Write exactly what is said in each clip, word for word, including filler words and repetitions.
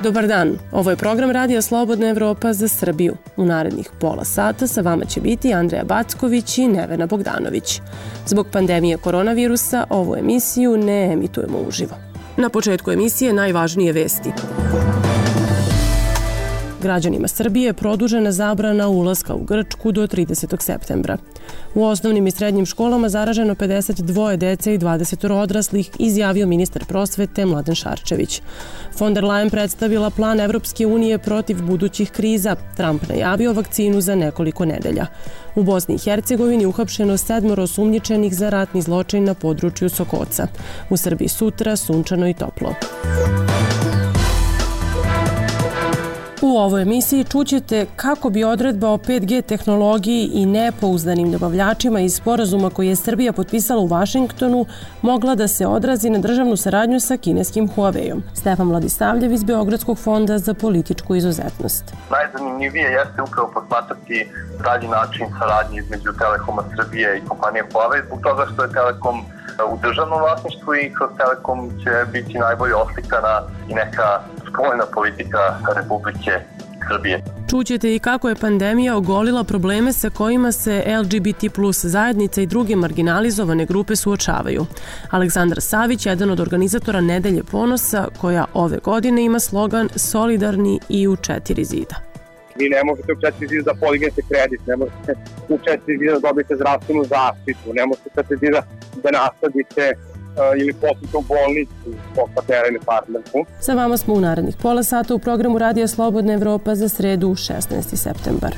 Dobar dan, ovo je program Radija Slobodna Evropa za Srbiju. U narednih pola sata sa vama će biti Andreja Backović i Nevena Bogdanović. Zbog pandemije koronavirusa ovu emisiju ne emitujemo uživo. Na početku emisije najvažnije vesti. Građanima Srbije produžena zabrana ulaska u Grčku do tridesetog septembra. U osnovnim i srednjim školama zaraženo pedeset dvoje dece i dvadeset odraslih, izjavio ministar prosvete Mladen Šarčević. Von der Leyen predstavila plan Evropske unije protiv budućih kriza. Trump najavio vakcinu za nekoliko nedelja. U Bosni i Hercegovini uhapšeno sedmoro osumnjičenih za ratni zločin na području Sokoca. U Srbiji sutra sunčano i toplo. U ovoj emisiji čućete kako bi odredba o pet G tehnologiji i nepouzdanim dobavljačima iz sporazuma koji je Srbija potpisala u Vašingtonu mogla da se odrazi na državnu saradnju sa kineskim Huawei-om. Stefan Vladisavljev iz Beogradskog fonda za političku izuzetnost. Najzanimljivije jeste upravo posmatrati dalji način saradnje između Telekoma Srbije i kompanije Huawei, zbog toga što je Telekom u državnom vlasništvu i kroz Telekom će biti najbolje oslikana i neka spoljna politika Republike Srbije. Čućete i kako je pandemija ogolila probleme sa kojima se L G B T plus zajednica i druge marginalizovane grupe suočavaju. Aleksandar Savić, jedan od organizatora Nedelje ponosa, koja ove godine ima slogan Solidarni i u četiri zida. Vi ne možete u četiri zida da podignete kredit, ne možete u četiri zida da dobijete zdravstvenu zaštitu, ne možete u četiri zida da nasadite uh, ili posjetite u bolnicu svog partnera ili partnerku. Sa vama smo u narednih pola sata u programu Radija Slobodna Evropa za sredu šesnaesti septembar.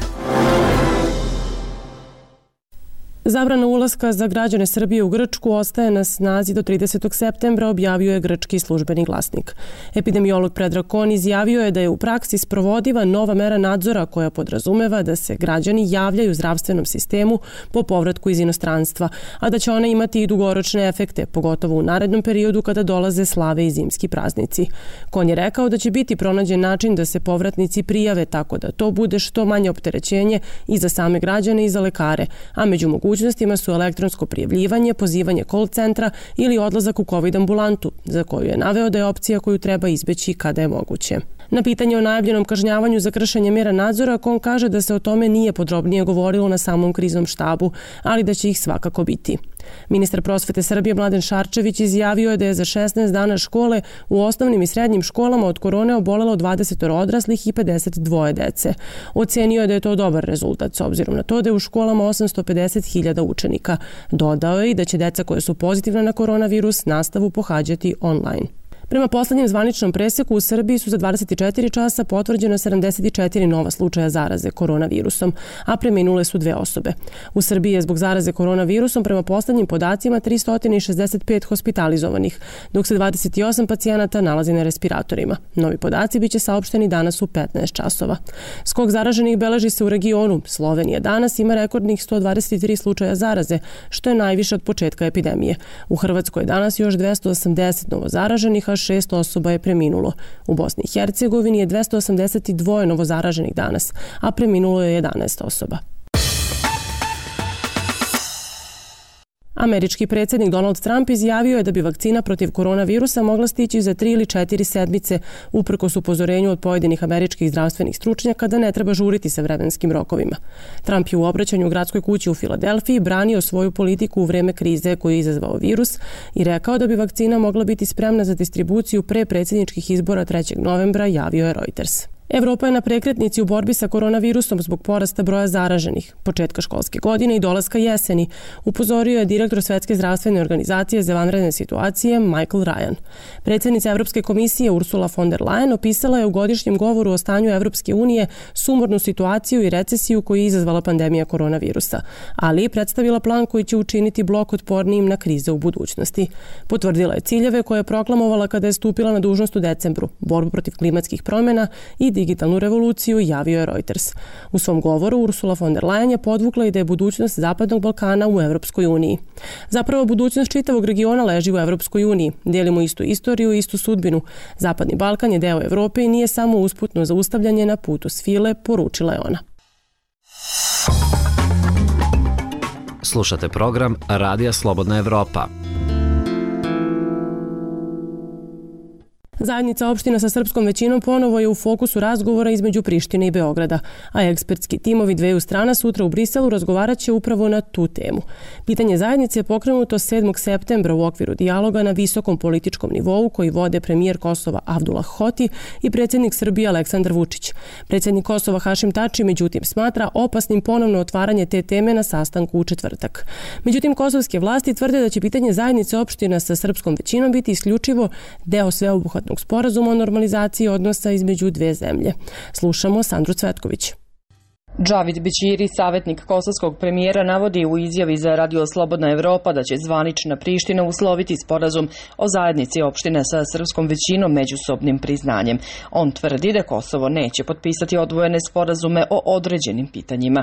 Zabrana ulaska za građane Srbije u Grčku ostaje na snazi do tridesetog septembra, objavio je grčki službeni glasnik. Epidemiolog Predrag Kon izjavio je da je u praksi sprovodiva nova mera nadzora koja podrazumeva da se građani javljaju zdravstvenom sistemu po povratku iz inostranstva, a da će ona imati i dugoročne efekte, pogotovo u narednom periodu kada dolaze slave i zimski praznici. Kon je rekao da će biti pronađen način da se povratnici prijave tako da to bude što manje opterećenje i za same građane i za lekare, a među mogućnostima Mogućnostima su elektronsko prijavljivanje, pozivanje call centra ili odlazak u COVID ambulantu, za koju je naveo da je opcija koju treba izbeći kada je moguće. Na pitanje o najavljenom kažnjavanju za kršenje mjera nadzora, Kon kaže da se o tome nije podrobnije govorilo na samom kriznom štabu, ali da će ih svakako biti. Ministar prosvete Srbije Mladen Šarčević izjavio je da je za šesnaest dana škole u osnovnim i srednjim školama od korone obolelo dvadeset odraslih i pedeset dvoje dece. Ocenio je da je to dobar rezultat s obzirom na to da je u školama osamsto pedeset hiljada učenika. Dodao je i da će deca koja su pozitivna na koronavirus nastavu pohađati online. Prema poslednjem zvaničnom preseku u Srbiji su za dvadeset četiri časa potvrđeno sedamdeset četiri nova slučaja zaraze koronavirusom, a preminule su dve osobe. U Srbiji je zbog zaraze koronavirusom prema poslednjim podacima tristo šezdeset pet hospitalizovanih, dok se dvadeset osam pacijenata nalazi na respiratorima. Novi podaci biće saopšteni danas u petnaest časova. Skok zaraženih beleži se u regionu. Slovenija danas ima rekordnih sto dvadeset tri slučaja zaraze, što je najviše od početka epidemije. U Hrvatskoj je danas još dvesta osamdeset novo zaraženih, a šest osoba je preminulo. U Bosni i Hercegovini je dvesta osamdeset dvoje novozaraženih danas, a preminulo je jedanaest osoba. Američki predsjednik Donald Trump izjavio je da bi vakcina protiv koronavirusa mogla stići za tri ili četiri sedmice, uprkos upozorenju od pojedinih američkih zdravstvenih stručnjaka da ne treba žuriti sa vremenskim rokovima. Trump je u obraćanju u gradskoj kući u Filadelfiji branio svoju politiku u vreme krize koju je izazvao virus i rekao da bi vakcina mogla biti spremna za distribuciju pre predsjedničkih izbora trećeg novembra, javio je Reuters. Evropa je na prekretnici u borbi sa koronavirusom zbog porasta broja zaraženih, početka školske godine i dolaska jeseni, upozorio je direktor Svetske zdravstvene organizacije za vanredne situacije Michael Ryan. Predsjednica Evropske komisije Ursula von der Leyen opisala je u godišnjem govoru o stanju Evropske unije sumornu situaciju i recesiju koju je izazvala pandemija koronavirusa, ali i predstavila plan koji će učiniti blok otpornijim na krize u budućnosti. Potvrdila je ciljeve koje je proklamovala kada je stupila na dužnost u decembru, borbu protiv klimatskih promjena i digitalnu revoluciju, javio je Reuters. U svom govoru Ursula von der Leyen je podvukla i da je budućnost Zapadnog Balkana u Evropskoj uniji. Zapravo budućnost čitavog regiona leži u Evropskoj uniji. Dijelimo istu istoriju i istu sudbinu. Zapadni Balkan je deo Evrope i nije samo usputno zaustavljanje na putu svile, poručila je ona. Slušate program Radija Slobodna Evropa. Zajednica opština sa srpskom većinom ponovo je u fokusu razgovora između Prištine i Beograda, a ekspertski timovi dveju strana sutra u Briselu razgovarat će upravo na tu temu. Pitanje zajednice je pokrenuto sedmog septembra u okviru dijaloga na visokom političkom nivou koji vode premijer Kosova Abdullah Hoti i predsjednik Srbije Aleksandar Vučić. Predsjednik Kosova Hašim Tači međutim smatra opasnim ponovno otvaranje te teme na sastanku u četvrtak. Međutim, kosovske vlasti tvrde da će pitanje zajednice opština sa srpskom većinom biti isključivo deo sveobuhvatnog sporazuma o normalizaciji odnosa između dve zemlje. Slušamo Sandru Cvetković. Džavid Bećiri, savjetnik kosovskog premijera, navodi u izjavi za Radio Slobodna Evropa da će zvanična Priština usloviti sporazum o zajednici opštine sa srpskom većinom međusobnim priznanjem. On tvrdi da Kosovo neće potpisati odvojene sporazume o određenim pitanjima.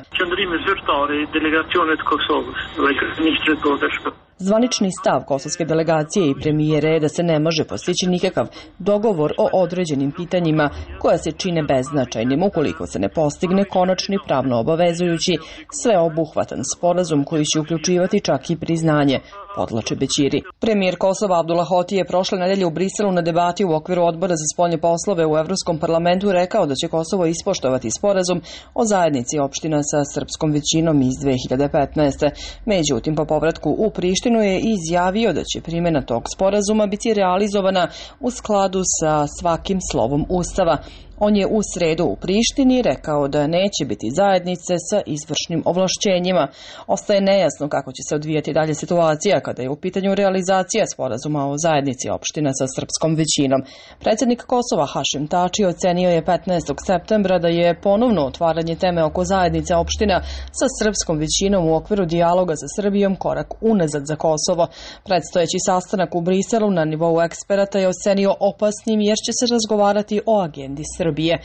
Zvanični stav kosovske delegacije i premijere je da se ne može postići nikakav dogovor o određenim pitanjima koja se čine beznačajnim ukoliko se ne postigne konačni pravno obavezujući sveobuhvatan sporazum koji će uključivati čak i priznanje, podlače Bećiri. Premijer Kosova Abdullah Hoti je prošle nedelje u Briselu na debati u okviru Odbora za spoljne poslove u Evropskom parlamentu rekao da će Kosovo ispoštovati sporazum o zajednici opština sa srpskom većinom iz dve hiljade petnaeste. Međutim, po povratku u Prištinu je izjavio da će primjena tog sporazuma biti realizovana u skladu sa svakim slovom Ustava. On je u sredu u Prištini rekao da neće biti zajednice sa izvršnim ovlašćenjima. Ostaje nejasno kako će se odvijati dalje situacija kada je u pitanju realizacija sporazuma o zajednici opština sa srpskom većinom. Predsjednik Kosova Hašim Tači ocenio je petnaestog septembra da je ponovno otvaranje teme oko zajednice opština sa srpskom većinom u okviru dijaloga sa Srbijom korak unazad za Kosovo. Predstojeći sastanak u Briselu na nivou eksperata je ocenio opasnim jer će se razgovarati o agendi Srbije.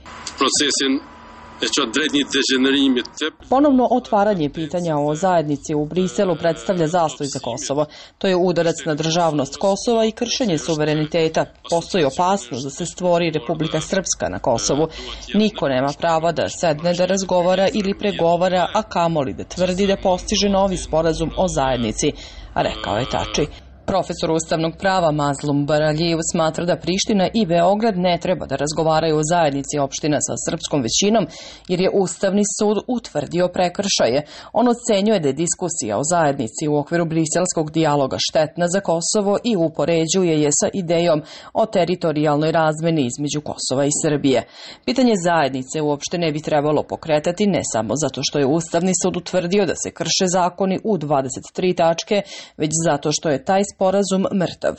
Ponovno otvaranje pitanja o zajednici u Briselu predstavlja zastoj za Kosovo. To je udarac na državnost Kosova i kršenje suvereniteta. Postoji opasnost da se stvori Republika Srpska na Kosovu. Niko nema prava da sedne da razgovara ili pregovara, a kamoli da tvrdi da postiže novi sporazum o zajednici, rekao je Tači. Profesor ustavnog prava Mazlum Baraljiv smatra da Priština i Beograd ne treba da razgovaraju o zajednici opština sa srpskom većinom jer je Ustavni sud utvrdio prekršaje. On ocenjuje da je diskusija o zajednici u okviru briselskog dijaloga štetna za Kosovo i upoređuje je sa idejom o teritorijalnoj razmeni između Kosova i Srbije. Pitanje zajednice uopšte ne bi trebalo pokretati ne samo zato što je Ustavni sud utvrdio da se krše zakoni u dvadeset tri tačke, već zato što je taj sporazum mrtav.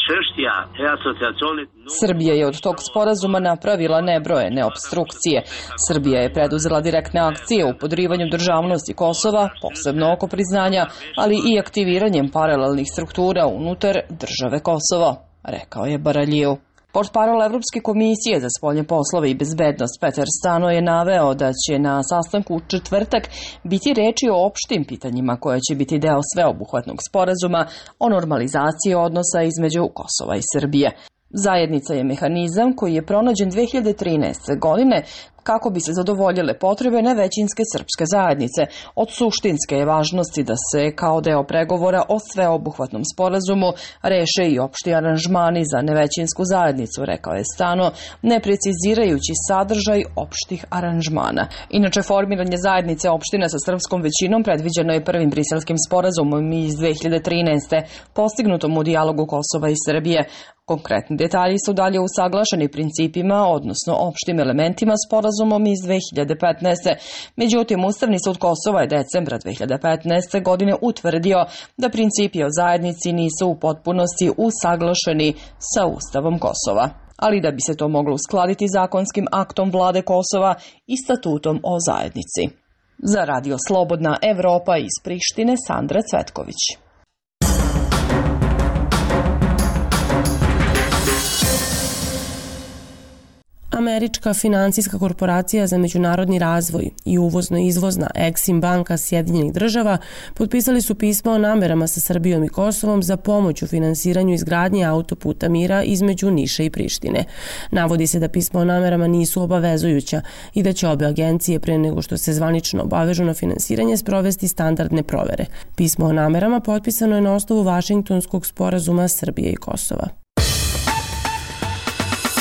Srbija je od tog sporazuma napravila nebrojene opstrukcije. Srbija je preduzela direktne akcije u podrivanju državnosti Kosova, posebno oko priznanja, ali i aktiviranjem paralelnih struktura unutar države Kosovo, rekao je Baraljiv. Portparol Evropske komisije za spoljne poslove i bezbednost Peter Stano je naveo da će na sastanku u četvrtak biti reči o opštim pitanjima koje će biti deo sveobuhvatnog sporazuma o normalizaciji odnosa između Kosova i Srbije. Zajednica je mehanizam koji je pronađen dve hiljade trinaeste. godine kako bi se zadovoljile potrebe nevećinske srpske zajednice. Od suštinske je važnosti da se kao deo pregovora o sveobuhvatnom sporazumu reše i opšti aranžmani za nevećinsku zajednicu, rekao je Stano, ne precizirajući sadržaj opštih aranžmana. Inače, formiranje zajednice opština sa srpskom većinom predviđeno je prvim briselskim sporazumom iz dve hiljade trinaeste. postignutom u dijalogu Kosova i Srbije. Konkretni detalji su dalje usaglašeni principima, odnosno opštim elementima sporazumom iz dve hiljade petnaeste. Međutim, Ustavni sud Kosova je decembra dve hiljade petnaeste. godine utvrdio da principi o zajednici nisu u potpunosti usaglašeni sa Ustavom Kosova. Ali da bi se to moglo uskladiti zakonskim aktom vlade Kosova i statutom o zajednici. Za Radio Slobodna Evropa iz Prištine, Sandra Cvetković. Američka finansijska korporacija za međunarodni razvoj i uvozno-izvozna Exim banka Sjedinjenih država potpisali su pismo o namerama sa Srbijom i Kosovom za pomoć u finansiranju izgradnje autoputa mira između Niša i Prištine. Navodi se da pismo o namerama nisu obavezujuća i da će obe agencije pre nego što se zvanično obavežu na finansiranje sprovesti standardne provere. Pismo o namerama potpisano je na osnovu Vašingtonskog sporazuma Srbije i Kosova.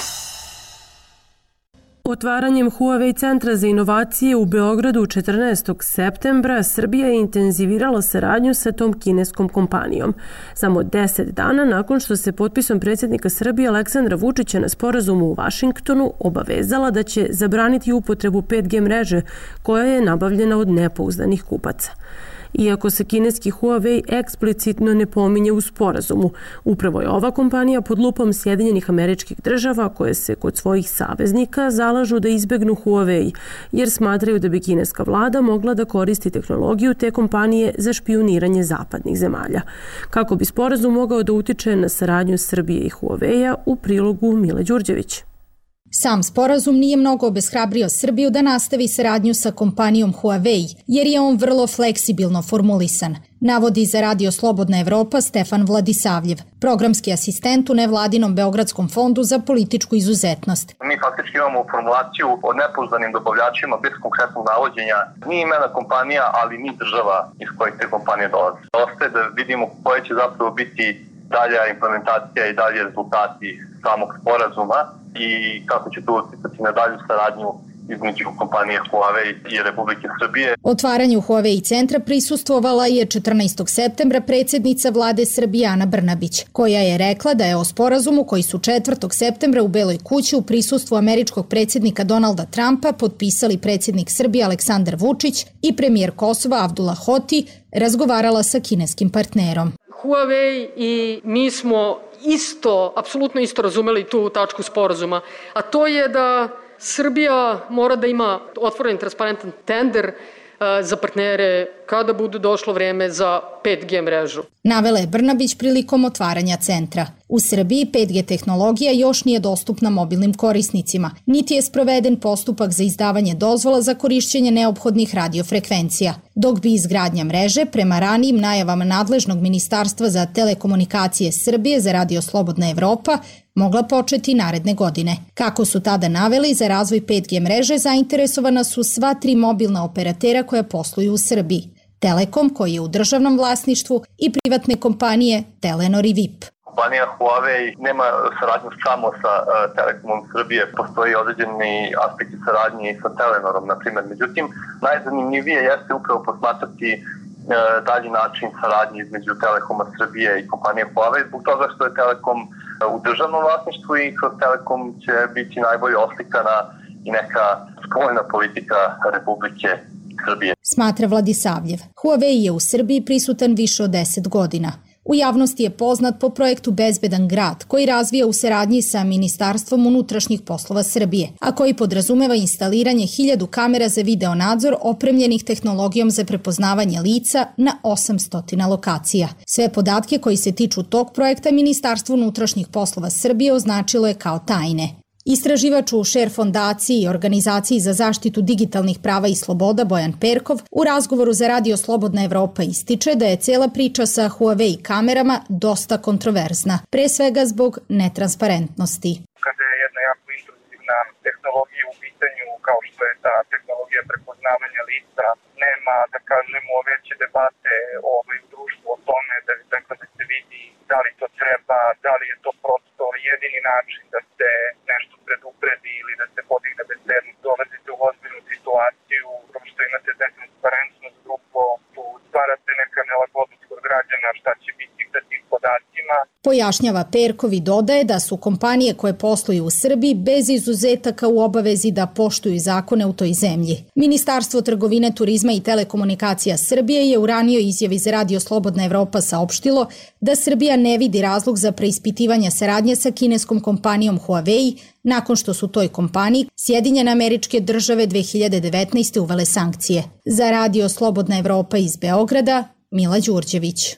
Otvaranjem Huawei centra za inovacije u Beogradu četrnaestog septembra Srbija je intenzivirala saradnju sa tom kineskom kompanijom. Samo deset dana nakon što se potpisom predsjednika Srbije Aleksandra Vučića na sporazumu u Vašingtonu obavezala da će zabraniti upotrebu pet G mreže koja je nabavljena od nepouzdanih kupaca. Iako se kineski Huawei eksplicitno ne pominje u sporazumu, upravo je ova kompanija pod lupom Sjedinjenih Američkih Država koje se kod svojih saveznika zalažu da izbegnu Huawei, jer smatraju da bi kineska vlada mogla da koristi tehnologiju te kompanije za špijuniranje zapadnih zemalja. Kako bi sporazum mogao da utiče na saradnju Srbije i Huawei-a, u prilogu Mile Đurđević. Sam sporazum nije mnogo obeshrabrio Srbiju da nastavi saradnju sa kompanijom Huawei, jer je on vrlo fleksibilno formulisan, navodi za Radio Slobodna Evropa Stefan Vladisavljev, programski asistent u nevladinom Beogradskom fondu za političku izuzetnost. Mi faktički imamo formulaciju o nepouzdanim dobavljačima bez konkretnog navođenja ni imena kompanija, ali ni država iz kojih te kompanije dolaze. Ostaje da vidimo koje će zapravo biti dalja implementacija i dalje rezultati samog sporazuma i kako će to uticati na dalju saradnju između kompanije Huawei i Republike Srbije. Otvaranju Huawei centra prisustvovala je četrnaestog septembra predsjednica vlade Srbije Ana Brnabić, koja je rekla da je o sporazumu koji su četvrtog septembra u Beloj kući u prisustvu američkog predsjednika Donalda Trumpa potpisali predsjednik Srbije Aleksandar Vučić i premijer Kosova Abdullah Hoti razgovarala sa kineskim partnerom. Huawei i mi smo isto, apsolutno isto razumeli tu tačku sporazuma, a to je da Srbija mora da ima otvoren transparentan tender za partnere kada bude došlo vreme za pet G mrežu. Navela je Brnabić prilikom otvaranja centra. U Srbiji pet G tehnologija još nije dostupna mobilnim korisnicima, niti je sproveden postupak za izdavanje dozvola za korišćenje neophodnih radiofrekvencija, dok bi izgradnja mreže, prema ranijim najavama nadležnog Ministarstva za telekomunikacije Srbije za Radio Slobodna Evropa, mogla početi naredne godine. Kako su tada naveli, za razvoj pet G mreže zainteresovana su sva tri mobilna operatera koja posluju u Srbiji. Telekom, koji je u državnom vlasništvu, i privatne kompanije Telenor i V I P. Kompanija Huawei nema saradnju samo sa uh, Telekomom Srbije, postoji određeni aspekti saradnje i sa Telenorom, na primjer. Međutim, najzanimljivije jeste upravo posmatrati uh, dalji način saradnje između Telekoma Srbije i kompanije Huawei, zbog toga što je Telekom uh, u državnom vlasništvu i kroz Telekom će biti najbolje oslikana i neka spoljna politika Republike Srbije. Smatra Vladisavljev. Huawei je u Srbiji prisutan više od deset godina. U javnosti je poznat po projektu Bezbedan grad, koji razvija u saradnji sa Ministarstvom unutrašnjih poslova Srbije, a koji podrazumeva instaliranje hiljadu kamera za video nadzor opremljenih tehnologijom za prepoznavanje lica na osamsto lokacija. Sve podatke koji se tiču tog projekta Ministarstvo unutrašnjih poslova Srbije označilo je kao tajne. Istraživač u Share fondaciji i organizaciji za zaštitu digitalnih prava i sloboda Bojan Perkov u razgovoru za Radio Slobodna Evropa ističe da je cela priča sa Huawei kamerama dosta kontroverzna, pre svega zbog netransparentnosti. Kada je jedna jako intruzivna tehnologija u pitanju, kao što je ta tehnologija prepoznavanja lica, nema, da kažemo, veće debate ovaj, u društvu o tome da, dakle, da se vidi da li to treba, da li je to prosto jedini način da se nešto predupredi ili da se podigne bezbednost. Dolazite u ozbiljnu situaciju, upravo što imate netransparentnost, grupo, tu stvarate neka nelagodnost kod građana šta će biti sa tim podacima. Pojašnjava Perkov i dodaje da su kompanije koje posluju u Srbiji bez izuzetaka u obavezi da poštuju zakone u toj zemlji. Ministarstvo trgovine, turizma i telekomunikacija Srbije je u ranijoj izjavi za Radio Slobodna Evropa saopštilo da Srbija ne vidi razlog za preispitivanje saradnje sa kineskom kompanijom Huawei nakon što su toj kompaniji Sjedinjene Američke Države dve hiljade devetnaeste. uvele sankcije. Za Radio Slobodna Evropa iz Beograda, Mila Đurđević.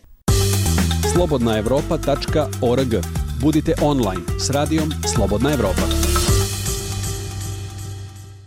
slobodna evropa tačka org. Budite online s radijom Slobodna Evropa.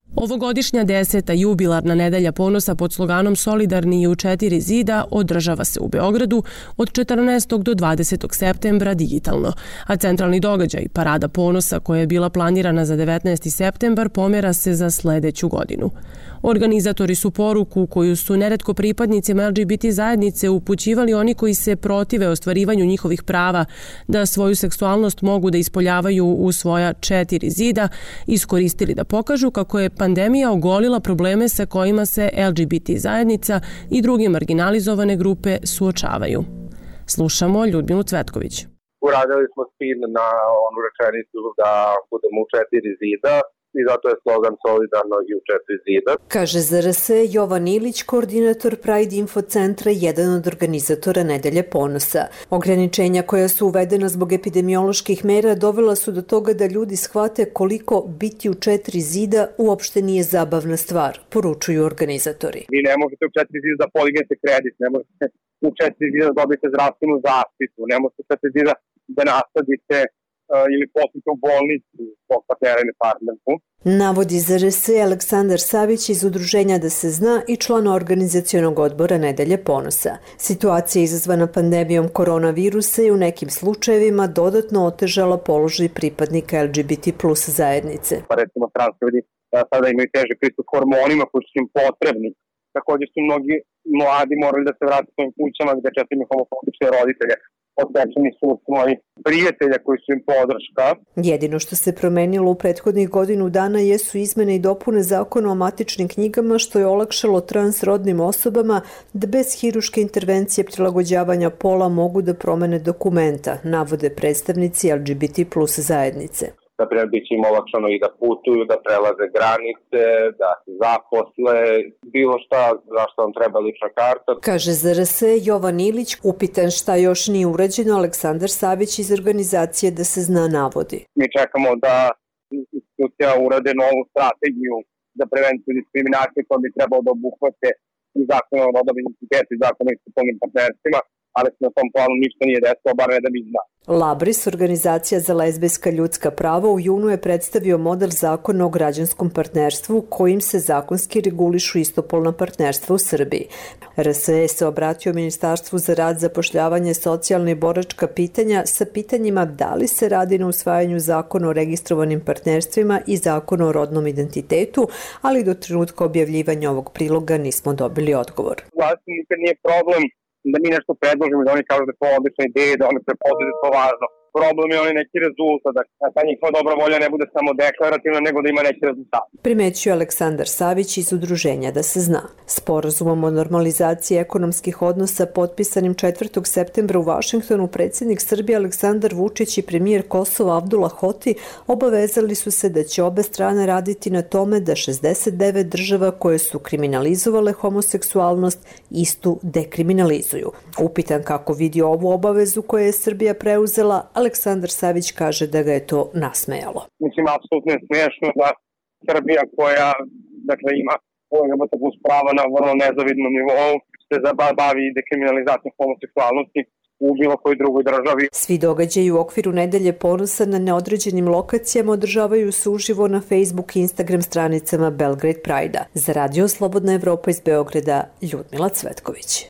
Ovogodišnja deseta jubilarna nedelja ponosa pod sloganom Solidarni i u četiri zida održava se u Beogradu od četrnaestog do dvadesetog septembra digitalno, a centralni događaj, Parada ponosa koja je bila planirana za devetnaesti septembar, pomera se za sledeću godinu. Organizatori su poruku koju su neretko pripadnicima L G B T zajednice upućivali oni koji se protive ostvarivanju njihovih prava da svoju seksualnost mogu da ispoljavaju u svoja četiri zida, iskoristili da pokažu kako je pandemija ogolila probleme sa kojima se L G B T zajednica i druge marginalizovane grupe suočavaju. Slušamo Ljudmilu Cvetković. Uradili smo spin na onu rečenicu da budemo u četiri zida i zato je slogan Solidarno i u četiri zida. Kaže za R S Jovan Ilić, koordinator Pride Info centra, jedan od organizatora Nedelje ponosa. Ograničenja koja su uvedena zbog epidemioloških mera dovela su do toga da ljudi shvate koliko biti u četiri zida uopšte nije zabavna stvar, poručuju organizatori. Vi ne možete u četiri zida da podignete kredit, ne možete u četiri zida da dobijete zdravstvenu zaštitu, ne možete u četiri zida da nasadite ili posjeti u bolnicu svog partnera ili partnerku. Navodi za R S Aleksandar Savić iz Udruženja Da se zna i član organizacionog odbora Nedelje ponosa. Situacija izazvana pandemijom koronavirusa je u nekim slučajevima dodatno otežala položaj pripadnika L G B T plus zajednice. Pa recimo trans ljudi sada imaju teži pristup hormonima koji su im potrebni. Također su mnogi mladi morali da se vrate svojim kućama gde često imaju homofobične roditelje. Odvečeni su moji prijatelja koji su im podrška. Jedino što se promenilo u prethodnih godinu dana jesu izmene i dopune zakona o matičnim knjigama, što je olakšalo transrodnim osobama da bez hiruške intervencije prilagođavanja pola mogu da promene dokumenta, navode predstavnici L G B T plus zajednice. Naprimjer, bit će im olakšano i da putuju, da prelaze granice, da se zaposle, bilo šta za što vam treba lična karta. Kaže za R S Jovan Ilić, upitan šta još nije urađeno, Aleksandar Savić iz organizacije Da se zna navodi. Mi čekamo da institucija urade novu strategiju za prevenciju diskriminacije koja bi trebalo da obuhvate i zakon o rodnom identitetu i zakon o istopolnim partnerstvima, ali se na tom planu ništa nije desilo, bar ne da mi zna. Labris, organizacija za lezbijska ljudska prava, u junu je predstavio model zakona o građanskom partnerstvu kojim se zakonski regulišu istopolna partnerstva u Srbiji. R S E se obratio Ministarstvu za rad, zapošljavanje, socijalne i boračka pitanja sa pitanjima da li se radi na usvajanju zakona o registrovanim partnerstvima i zakona o rodnom identitetu, ali do trenutka objavljivanja ovog priloga nismo dobili odgovor. Vlasti nikad nije problem da mi nešto predložimo, da oni kažu da je to odlična ideja, da oni prepoznaju da je to važno. Problem je onaj neki rezultat, da ta njihova dobra volja ne bude samo deklarativna, nego da ima neki rezultat. Primećuje Aleksandar Savić iz Udruženja Da se zna. Sporazumom o normalizaciji ekonomskih odnosa potpisanim četvrtog septembra u Vašingtonu, predsjednik Srbije Aleksandar Vučić i premijer Kosova Abdullah Hoti obavezali su se da će obe strane raditi na tome da šezdeset devet država koje su kriminalizovale homoseksualnost istu dekriminalizuju. Upitan kako vidi ovu obavezu koje je Srbija preuzela, Aleksandar Savić kaže da ga je to nasmejalo. Mislim, apsolutno je smiješno da Srbija koja dakle, ima L G B T plus prava na vrlo nezavidnom nivou se bavi dekriminalizacijom homoseksualnosti u bilo kojoj drugoj državi. Svi događaji u okviru Nedelje ponosa na neodređenim lokacijama održavaju se uživo na Facebook i Instagram stranicama Belgrade Pride-a. Za Radio Slobodna Evropa iz Beograda, Ljudmila Cvetković.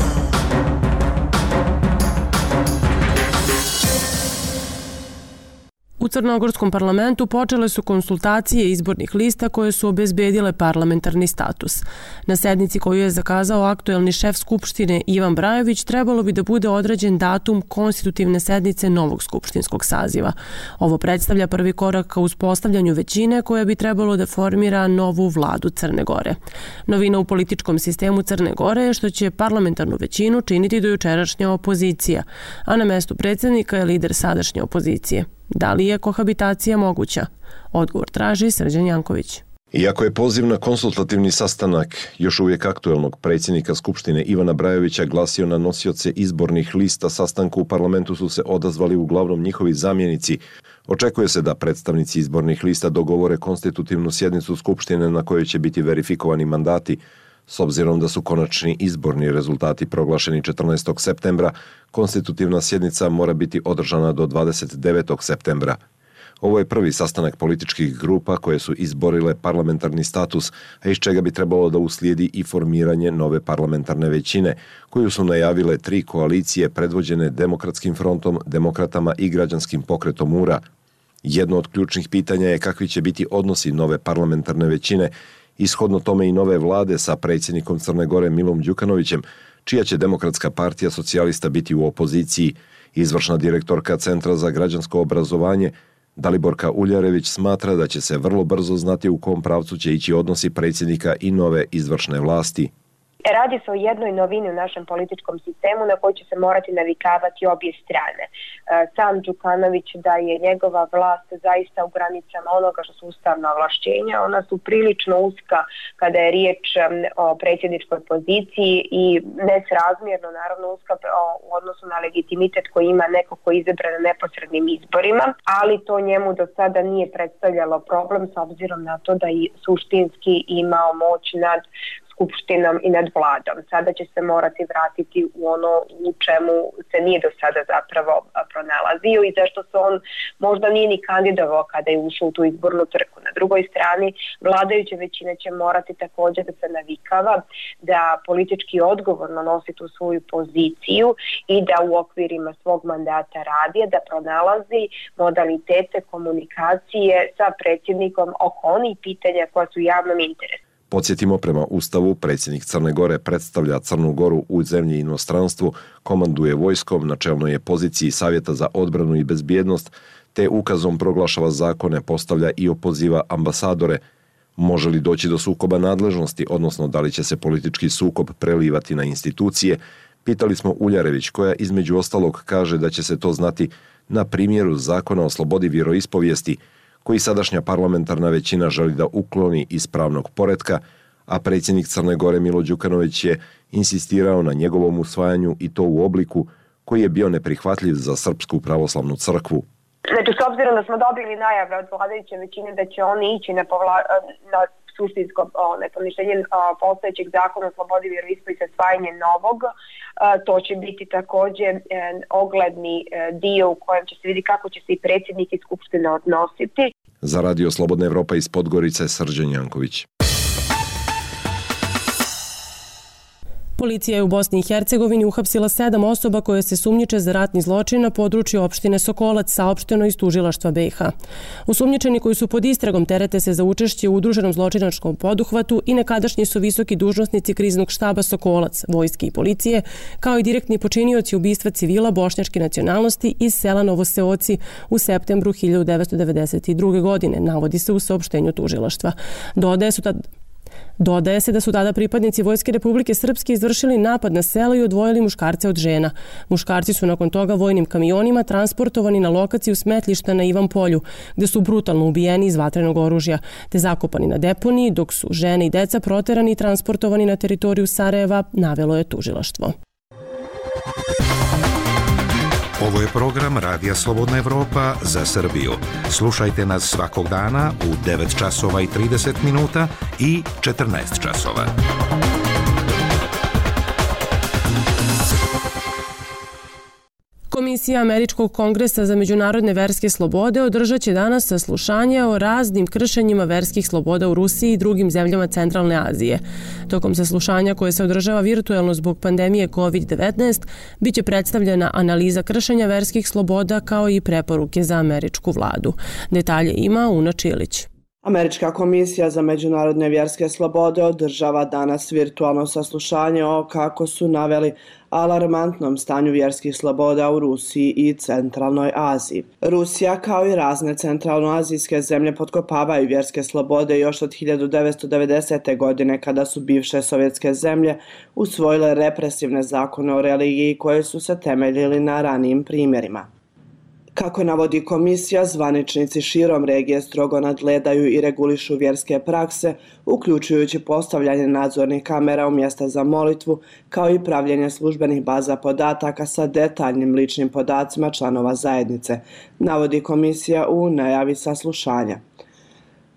U Crnogorskom parlamentu počele su konsultacije izbornih lista koje su obezbedile parlamentarni status. Na sednici koju je zakazao aktuelni šef Skupštine Ivan Brajović trebalo bi da bude određen datum konstitutivne sednice novog skupštinskog saziva. Ovo predstavlja prvi korak ka uspostavljanju većine koja bi trebalo da formira novu vladu Crne Gore. Novina u političkom sistemu Crne Gore je što će parlamentarnu većinu činiti dojučerašnja opozicija, a na mestu predsjednika je lider sadašnje opozicije. Da li je kohabitacija moguća? Odgovor traži Srđan Janković. Iako je poziv na konsultativni sastanak još uvijek aktuelnog predsjednika Skupštine Ivana Brajovića glasio na nosioce izbornih lista, sastanku u parlamentu su se odazvali uglavnom njihovi zamjenici. Očekuje se da predstavnici izbornih lista dogovore konstitutivnu sjednicu Skupštine na kojoj će biti verifikovani mandati. S obzirom da su konačni izborni rezultati proglašeni četrnaestog septembra, konstitutivna sjednica mora biti održana do dvadeset devetog septembra. Ovo je prvi sastanak političkih grupa koje su izborile parlamentarni status, a iz čega bi trebalo da uslijedi i formiranje nove parlamentarne većine, koju su najavile tri koalicije predvođene Demokratskim frontom, Demokratama i Građanskim pokretom U R A. Jedno od ključnih pitanja je kakvi će biti odnosi nove parlamentarne većine, ishodno tome i nove vlade sa predsjednikom Crne Gore Milom Đukanovićem, čija će Demokratska partija socijalista biti u opoziciji. Izvršna direktorka Centra za građansko obrazovanje Daliborka Uljarević smatra da će se vrlo brzo znati u kom pravcu će ići odnosi predsjednika i nove izvršne vlasti. Radi se o jednoj novini u našem političkom sistemu na koju će se morati navikavati obje strane. Sam Đukanović da je njegova vlast zaista u granicama onoga što su ustavna ovlašćenja, ona su prilično uska kada je riječ o predsjedničkoj poziciji i nesrazmjerno naravno uska u odnosu na legitimitet koji ima neko koji je izabran na neposrednim izborima, ali to njemu do sada nije predstavljalo problem s obzirom na to da i suštinski imao moć nad skupštinom i nad vladom. Sada će se morati vratiti u ono u čemu se nije do sada zapravo pronalazio i zašto se on možda nije ni kandidovao kada je ušao u tu izbornu trku. Na drugoj strani, vladajuća većina će morati također da se navikava da politički odgovorno nosi tu svoju poziciju i da u okvirima svog mandata radi, da pronalazi modalitete komunikacije sa predsjednikom oko onih pitanja koja su u javnom interesu. Podsjetimo, prema Ustavu, predsjednik Crne Gore predstavlja Crnu Goru u zemlji i inostranstvu, komanduje vojskom, na čelnoj je poziciji Savjeta za odbranu i bezbjednost, te ukazom proglašava zakone, postavlja i opoziva ambasadore. Može li doći do sukoba nadležnosti, odnosno da li će se politički sukob prelivati na institucije, pitali smo Uljarević, koja između ostalog kaže da će se to znati na primjeru zakona o slobodi vjeroispovijesti, koji sadašnja parlamentarna većina želi da ukloni iz pravnog poretka, a predsjednik Crne Gore Milo Đukanović je insistirao na njegovom usvajanju i to u obliku koji je bio neprihvatljiv za Srpsku pravoslavnu crkvu. Znači, s obzirom da smo dobili najave od vladajuće većine da će oni ići na, povla, na suštinsko poništenje postojećeg zakona o slobodi vjeroispovijesti, osvajanje novog, to će biti također ogledni dio u kojem će se vidjeti kako će se i predsjednik i skupština odnositi. Za Radio Slobodna Evropa iz Podgorice, Srđan Janković. Policija je u Bosni i Hercegovini uhapsila sedam osoba koje se sumnjiče za ratni zločin na području opštine Sokolac, saopšteno iz tužilaštva B i H. Osumnjičeni koji su pod istragom terete se za učešće u udruženom zločinačkom poduhvatu i nekadašnji su visoki dužnosnici kriznog štaba Sokolac, vojske i policije, kao i direktni počinioci ubistva civila bošnjačke nacionalnosti iz sela Novoseoci u septembru hiljadu devetsto devedeset druge. godine, navodi se u saopštenju tužilaštva. Dodaje su tad Dodaje se da su tada pripadnici Vojske Republike Srpske izvršili napad na selo i odvojili muškarce od žena. Muškarci su nakon toga vojnim kamionima transportovani na lokaciju smetlišta na Ivan Polju, gde su brutalno ubijeni iz vatrenog oružja, te zakopani na deponiji, dok su žene i deca proterani i transportovani na teritoriju Sarajeva, navelo je tužilaštvo. Ovo je program Radija Slobodna Evropa za Srbiju. Slušajte nas svakog dana u devet časova i trideset minuta i četrnaest časova. Komisija Američkog kongresa za međunarodne verske slobode održat će danas saslušanje o raznim kršenjima verskih sloboda u Rusiji i drugim zemljama Centralne Azije. Tokom saslušanja koje se održava virtuelno zbog pandemije kovid devetnaest, biće predstavljena analiza kršenja verskih sloboda kao i preporuke za američku vladu. Detalje ima Una Čilić. Američka komisija za međunarodne vjerske slobode održava danas virtualno saslušanje o, kako su naveli, alarmantnom stanju vjerskih sloboda u Rusiji i Centralnoj Aziji. Rusija kao i razne centralnoazijske zemlje potkopavaju vjerske slobode još od hiljadu devetsto devedesete. godine kada su bivše sovjetske zemlje usvojile represivne zakone o religiji koje su se temeljili na ranijim primjerima. Kako navodi komisija, zvaničnici širom regije strogo nadgledaju i regulišu vjerske prakse, uključujući postavljanje nadzornih kamera u mjesta za molitvu, kao i pravljenje službenih baza podataka sa detaljnim ličnim podacima članova zajednice, navodi komisija u najavi saslušanja.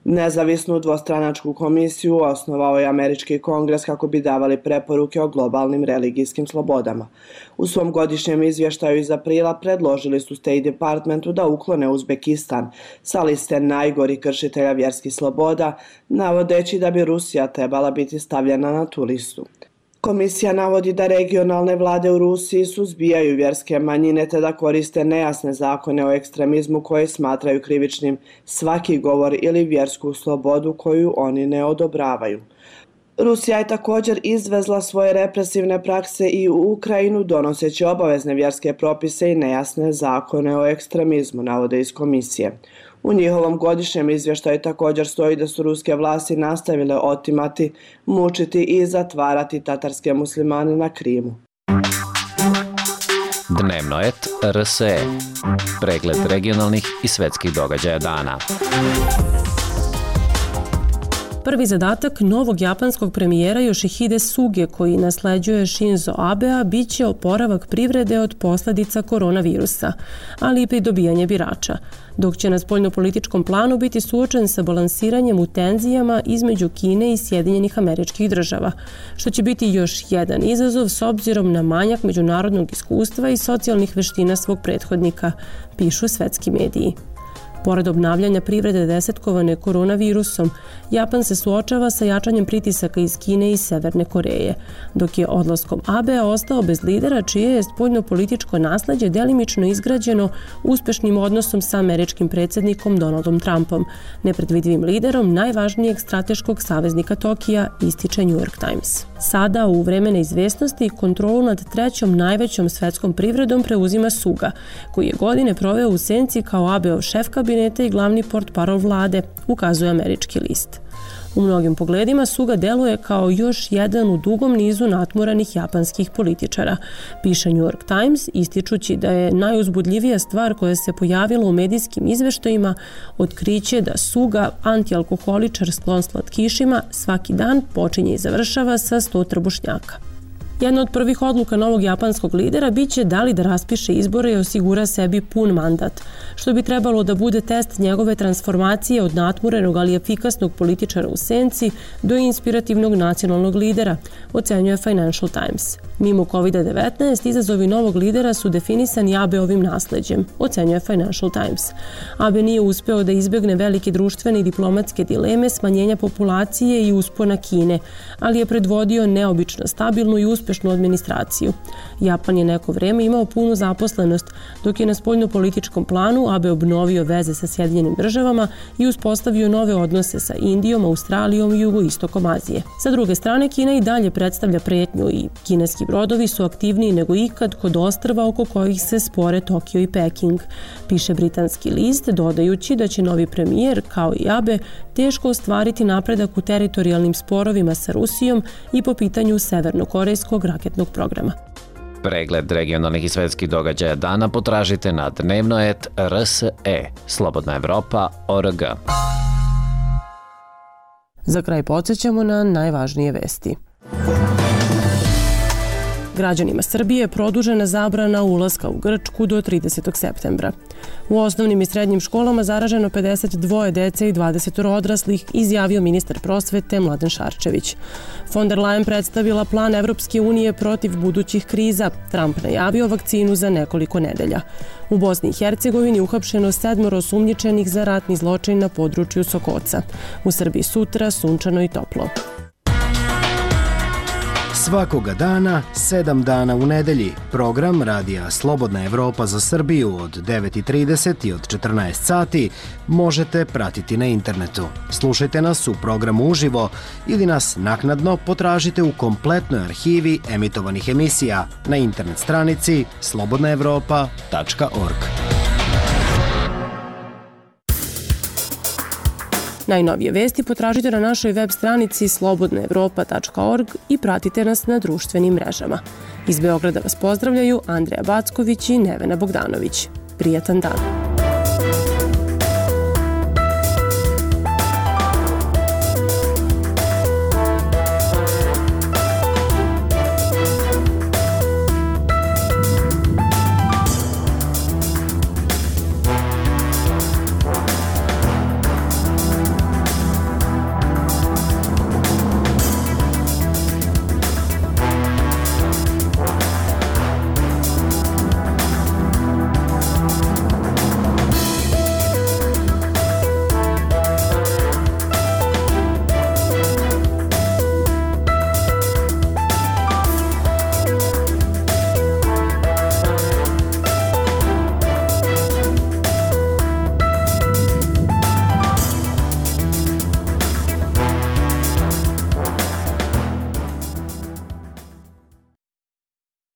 Nezavisnu dvostranačku komisiju osnovao je Američki kongres kako bi davali preporuke o globalnim religijskim slobodama. U svom godišnjem izvještaju iz aprila predložili su State Departmentu da uklone Uzbekistan sa liste najgorih kršitelja vjerskih sloboda, navodeći da bi Rusija trebala biti stavljena na tu listu. Komisija navodi da regionalne vlade u Rusiji suzbijaju vjerske manjine te da koriste nejasne zakone o ekstremizmu koje smatraju krivičnim svaki govor ili vjersku slobodu koju oni ne odobravaju. Rusija je također izvezla svoje represivne prakse i u Ukrajinu donoseći obavezne vjerske propise i nejasne zakone o ekstremizmu, navode iz komisije. U njihovom godišnjem izvještaju također stoji da su ruske vlasti nastavile otimati, mučiti i zatvarati tatarske muslimane na Krimu. Dnevnoet R S E. Pregled regionalnih i svetskih događaja dana. Prvi zadatak novog japanskog premijera Yoshihide Suge, koji nasleđuje Shinzo Abea, bit će oporavak privrede od posljedica koronavirusa, ali i pridobijanje birača, dok će na spoljnopolitičkom planu biti suočen sa balansiranjem u tenzijama između Kine i Sjedinjenih Američkih Država, što će biti još jedan izazov s obzirom na manjak međunarodnog iskustva i socijalnih veština svog prethodnika, pišu svetski mediji. Pored obnavljanja privrede desetkovane koronavirusom, Japan se suočava sa jačanjem pritisaka iz Kine i Severne Koreje, dok je odlaskom Abea ostao bez lidera čije je spoljnopolitičko nasleđe delimično izgrađeno uspešnim odnosom sa američkim predsjednikom Donaldom Trumpom, nepredvidivim liderom najvažnijeg strateškog saveznika Tokija, ističe New York Times. Sada, u vreme neizvesnosti, kontrolu nad trećom najvećom svetskom privredom preuzima Suga, koji je godine proveo u senci kao Abeov šef kabineta i glavni portparol vlade, ukazuje američki list. U mnogim pogledima Suga deluje kao još jedan u dugom nizu natmoranih japanskih političara, piše New York Times, ističući da je najuzbudljivija stvar koja se pojavila u medijskim izveštajima otkriće da Suga, antialkoholičar sklon slatkišima, svaki dan počinje i završava sa sto trbušnjaka. Jedna od prvih odluka novog japanskog lidera biće da li da raspiše izbore i osigura sebi pun mandat, što bi trebalo da bude test njegove transformacije od natmurenog ali efikasnog političara u senci do inspirativnog nacionalnog lidera, ocenjuje Financial Times. Mimo kovid devetnaest, izazovi novog lidera su definisani Abeovim nasleđem, ocenjuje Financial Times. Abe nije uspeo da izbegne velike društvene i diplomatske dileme, smanjenja populacije i uspona Kine, ali je predvodio neobično stabilnu i uspešnu administraciju. Japan je neko vreme imao punu zaposlenost, dok je na spoljnopolitičkom planu Abe obnovio veze sa Sjedinjenim državama i uspostavio nove odnose sa Indijom, Australijom i jugoistokom Azije. Sa druge strane, Kina i dalje predstavlja pretnju i kineski brodovi su aktivniji nego ikad kod ostrva oko kojih se spore Tokio i Peking, piše britanski list, dodajući da će novi premijer, kao i Abe, teško ostvariti napredak u teritorijalnim sporovima sa Rusijom i po pitanju severnokorejskog raketnog programa. Pregled regionalnih i svetskih događaja dana potražite na dnevnoet R S E, Slobodna Evropa, O R G. Za kraj podsjećamo na najvažnije vesti. Građanima Srbije je produžena zabrana ulaska u Grčku do tridesetog septembra. U osnovnim i srednjim školama zaraženo pedeset dvoje dece i dvadeset odraslih, izjavio ministar prosvete Mladen Šarčević. Von der Leyen predstavila plan Evropske unije protiv budućih kriza. Trump najavio vakcinu za nekoliko nedelja. U Bosni i Hercegovini uhapšeno sedmoro osumnjičenih za ratni zločin na području Sokoca. U Srbiji sutra sunčano i toplo. Svakoga dana, sedam dana u nedelji, program Radija Slobodna Evropa za Srbiju od devet i trideset i od četrnaest sati možete pratiti na internetu. Slušajte nas u programu uživo ili nas naknadno potražite u kompletnoj arhivi emitovanih emisija na internet stranici slobodna evropa tačka org. Najnovije vesti potražite na našoj web stranici slobodna evropa tačka org i pratite nas na društvenim mrežama. Iz Beograda vas pozdravljaju Andreja Backović i Nevena Bogdanović. Prijatan dan!